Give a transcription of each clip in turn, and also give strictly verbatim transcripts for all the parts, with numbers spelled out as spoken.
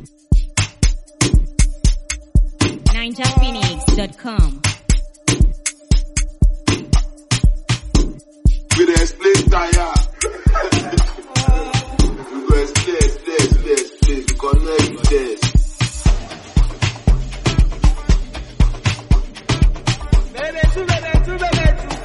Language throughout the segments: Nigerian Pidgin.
ninja phoenix dot com. We dey explain tire. We go explain, explain, explain, explain. We connect with this. Bebe tu, bebe tu, bebe tu.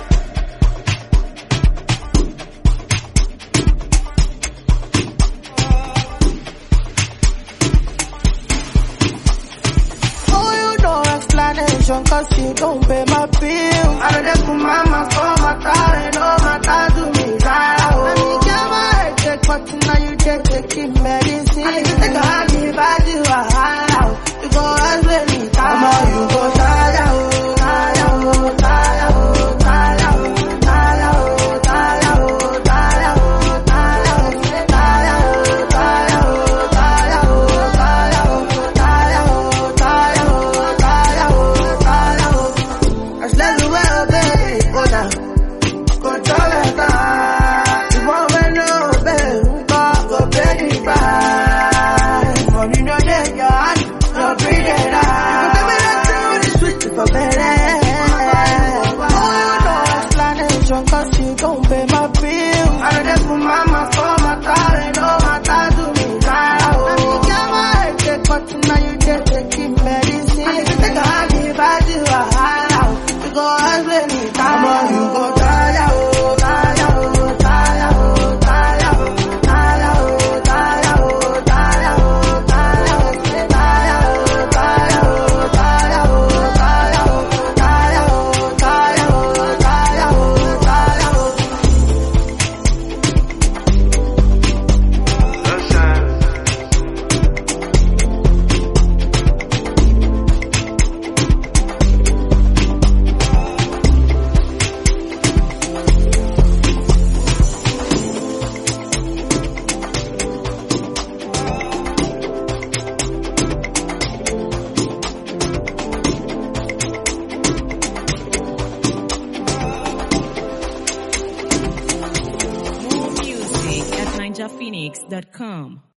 Oh, you know explanation, cause you don't pay my bill. I don't let mama for my car and all my car to me. Let me get my head check, but now you take taking medicine. I need to take a hand me back to a high. You go as well, me come on, you go tire, oh, tire, oh, tire, oh, tire, oh, tire, oh, tire, oh, tire, oh, tire, oh, tire, oh, tire, oh, tire, oh, tire, oh, tire, oh, tire, oh, tire, oh, tire, oh. I slept well, baby, go down, control it down. You want me know, baby, go, go pay the price. Money no day, your hand, no breathe it out. You give me that thing with the switch for better. Oh, you know explanation, cause you don't pay my bill. I don't let mama for my car and all my car to me. Let me get my head check, but now you take taking medicine. I need to take a hand me back to a high. You go as well, me come on, you go tire, oh, tire, oh, tire, oh, tire, oh, tire, oh, tire, oh, tire, oh, tire, oh, tire, oh, tire, oh, tire, oh, tire, oh, tire, oh, tire, oh, tire, oh, tire, oh. More music at ninja phoenix dot com.